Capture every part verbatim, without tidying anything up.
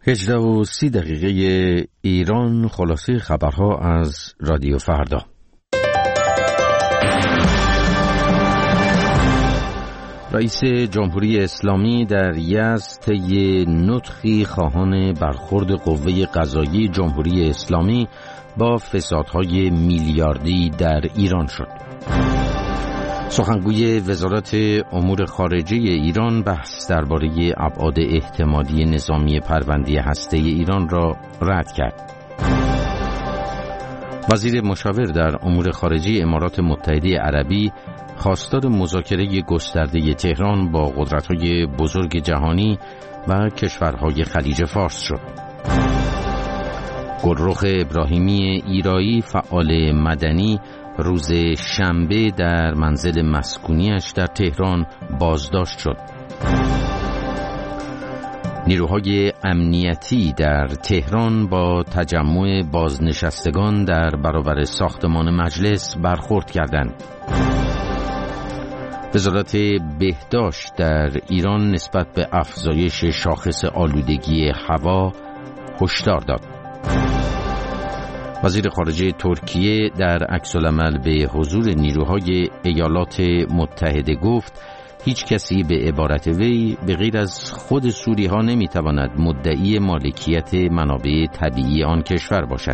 هجده و سی دقیقه ایران، خلاصه خبرها از رادیو فردا. رئیس جمهوری اسلامی در یزد طی نطقی خواهان برخورد قوه قضاییه جمهوری اسلامی با فسادهای میلیاردی در ایران شد. سخنگوی وزارت امور خارجه ایران بحث درباره ابعاد احتمالی نظامی پرونده هسته‌ای ایران را رد کرد. وزیر مشاور در امور خارجه امارات متحده عربی خواستار مذاکره گسترده تهران با قدرت‌های بزرگ جهانی و کشورهای خلیج فارس شد. گلرخ ابراهیمی ایرایی، فعال مدنی، روز شنبه در منزل مسکونیش در تهران بازداشت شد. نیروهای امنیتی در تهران با تجمع بازنشستگان در برابر ساختمان مجلس برخورد کردند. وزارت بهداشت در ایران نسبت به افزایش شاخص آلودگی هوا هشدار داد. وزیر خارجه ترکیه در عکس‌العمل به حضور نیروهای ایالات متحده گفت هیچ کسی به عبارت وی به غیر از خود سوری‌ها نمی‌تواند مدعی مالکیت منابع طبیعی آن کشور باشد.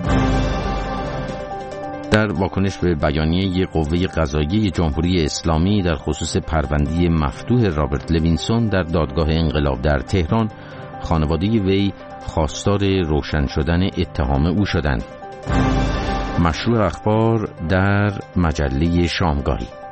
در واکنش به بیانیه قوه قضاییه جمهوری اسلامی در خصوص پرونده مفتوح رابرت لوینسون در دادگاه انقلاب در تهران، خانواده وی خواستار روشن شدن اتهام او شدند. مشروع اخبار در مجله شامگاهی.